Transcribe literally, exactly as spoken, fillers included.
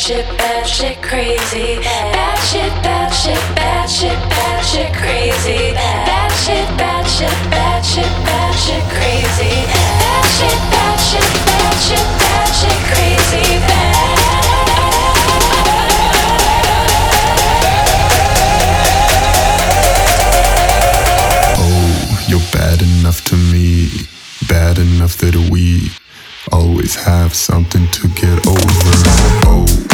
shit, bad shit, crazy. Bad shit, bad shit, bad shit, bad shit, crazy. Bad shit, bad shit, bad shit, bad shit, crazy. Bad shit, bad shit, bad shit, bad shit, crazy. Bad. Oh, you're bad enough to me, bad enough that we always have something to get over. Oh.